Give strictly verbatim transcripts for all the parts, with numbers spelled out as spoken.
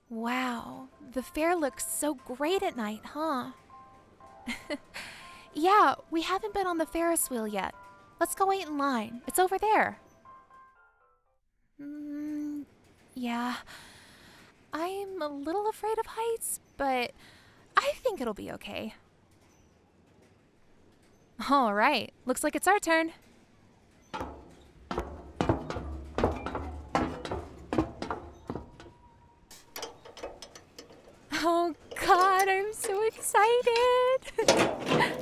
Wow, the fair looks so great at night, huh? Yeah, we haven't been on the Ferris wheel yet. Let's go wait in line. It's over there. Mm, yeah. I'm a little afraid of heights, but I think it'll be okay. All right, looks like it's our turn. Oh God, I'm so excited!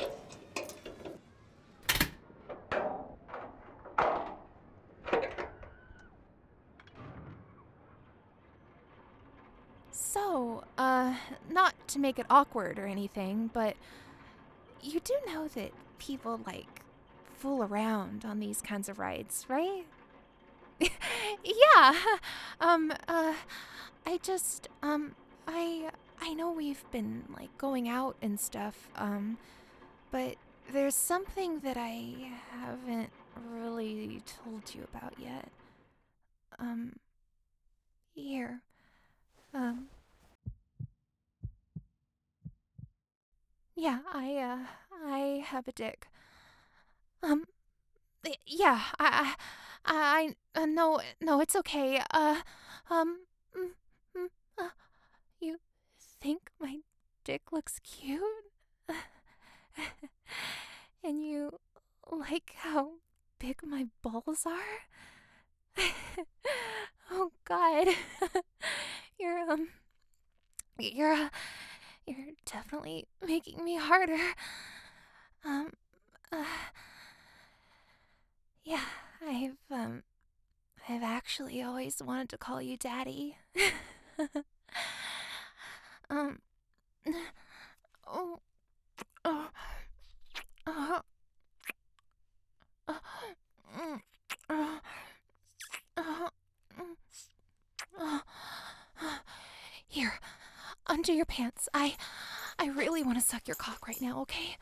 So, uh, not to make it awkward or anything, but you do know that people, like, fool around on these kinds of rides, right? Yeah, um, uh, I just, um, I, I know we've been, like, going out and stuff, um, but there's something that I haven't really told you about yet. Um, here, um, yeah, I, uh, I have a dick. Um, y- yeah, I, I, I, uh, no, no, it's okay. Uh, um, mm, mm, uh, you think my dick looks cute? And you like how big my balls are? Oh God, you're um, you're uh, you're definitely making me harder. Um, uh, yeah, I've um, I've actually always wanted to call you Daddy. um, oh, oh, oh, oh, mm, oh, oh, mm, oh. Here, under your pants. I, I really want to suck your cock right now. Okay.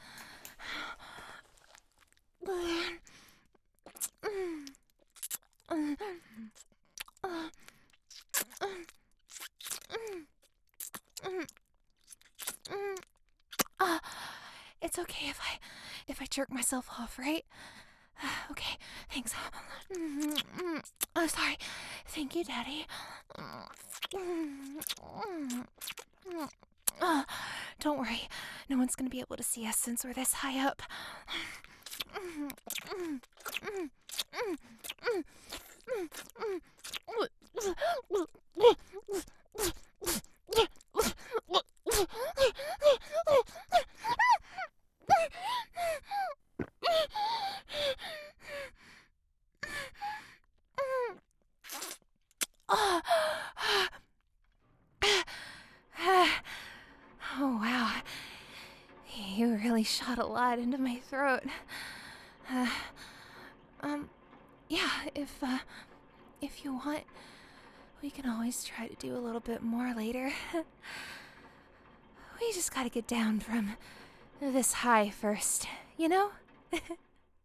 Uh, it's okay if I if I jerk myself off, right? Okay, thanks. Oh, sorry. Thank you, Daddy. Uh, don't worry. No one's gonna be able to see us since we're this high up. Oh, wow. You really shot a lot into my throat. Uh, um, yeah, if, uh, if you want, we can always try to do a little bit more later. We just gotta get down from this high first, you know?